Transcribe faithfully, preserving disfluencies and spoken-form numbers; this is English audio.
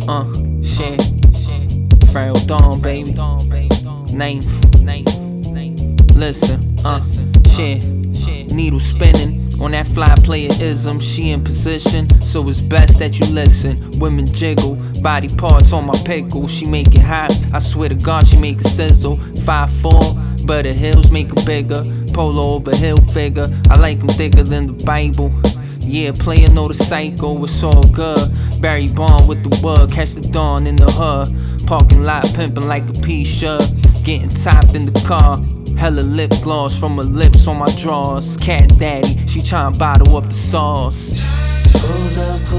Uh, shit. Frail Dawn, baby. Ninth. Listen, uh, shit. Needle spinning on that fly playerism. She in position, so it's best that you listen. Women jiggle, body parts on my pickle. She make it hot, I swear to God she make it sizzle. five four, but her heels make her bigger. Polo over heel figure, I like them thicker than the Bible. Yeah, player know the cycle, it's all good. Barry Bond with the wood, catch the dawn in the hood. Parking lot pimping like a P-shirt, getting topped in the car. Hella lip gloss from her lips on my drawers. Cat daddy, she tryna bottle up the sauce. Pulled up,